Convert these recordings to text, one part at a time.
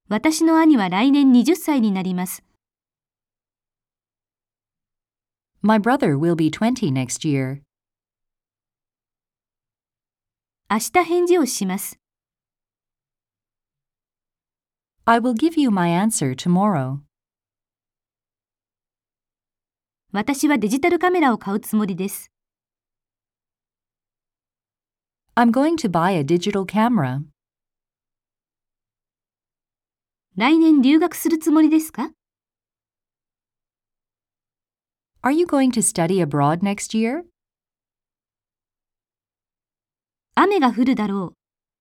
私の兄は来年20歳になります。 My brother will be 20 next year. 明日返事をします。 I will give you my answer tomorrow. 私はデジタルカメラを買うつもりです。 I'm going to buy a digital camera. 来年留学するつもりですか？ Are you going to study abroad next year? 雨が降るだろ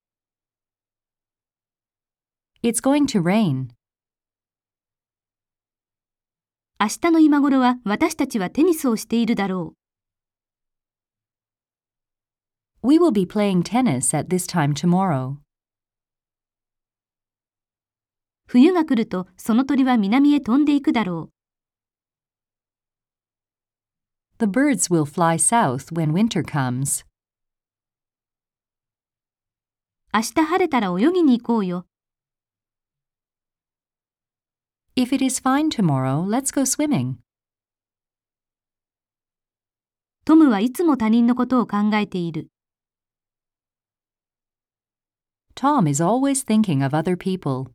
う。 It's going to rain. 明日の今頃は私たちはテニスをしているだろう。 We will be playing tennis at this time tomorrow. 冬が来るとその鳥は南へ飛んでいくだろう。 The birds will fly south when winter comes. 明日晴れたら泳ぎに行こうよ。 If it is fine tomorrow, let's go swimming. トムはいつも他人のことを考えている。 Tom is always thinking of other people.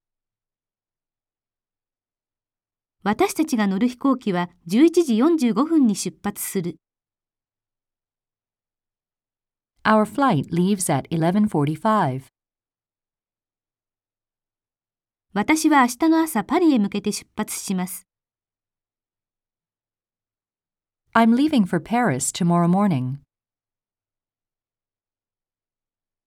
私たちが乗る飛行機は11時45分に出発する。 Our flight leaves at 11:45. 私は明日の朝パリへ向けて出発します。 I'm leaving for Paris tomorrow morning.